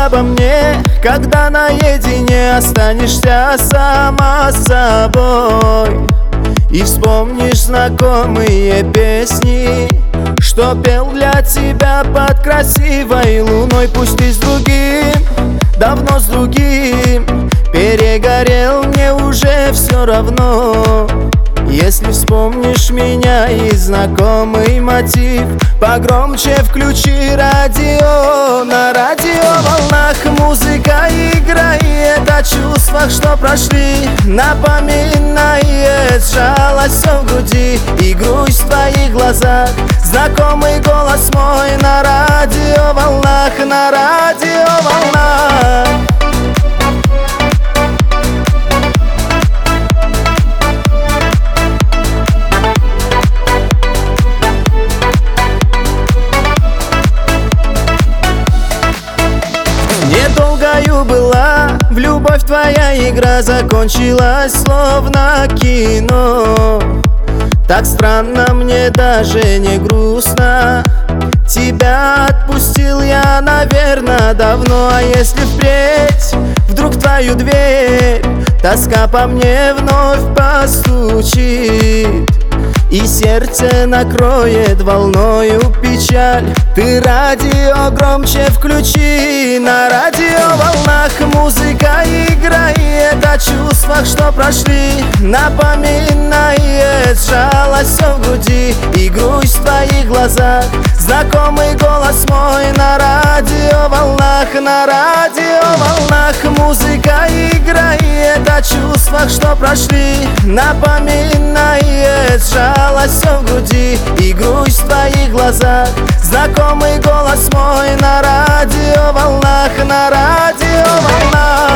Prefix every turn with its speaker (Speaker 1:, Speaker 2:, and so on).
Speaker 1: обо мне, когда наедине останешься сама с собой и вспомнишь знакомые песни, что пел для тебя под красивой луной. Пусть ты с другим, давно с другим перегорел, мне уже все равно. Если вспомнишь меня и знакомый мотив, погромче включи радио. На радиоволнах музыка играет о чувствах, что прошли, напоминает жалость все в груди и грусть в твоих глазах. Знакомый голос мой на радиоволнах, на радиоволнах. Недолгою была в любовь твоя игра, закончилась словно кино. Так странно, мне даже не грустно. Тебя отпустил я, наверное, давно. А если впредь вдруг в твою дверь тоска по мне вновь постучит и сердце накроет волною печаль, ты радио громче включи. На радиоволнах музыка играет о чувствах, что прошли, напоминает жалость все в груди и грусть в твоих глазах. Знакомый голос мой на радиоволнах, на радиоволнах. Музыка играет о чувствах, что прошли, напоминает жалость все в груди и грусть в твоих глазах. Знакомый голос мой на радиоволнах, на радиоволнах.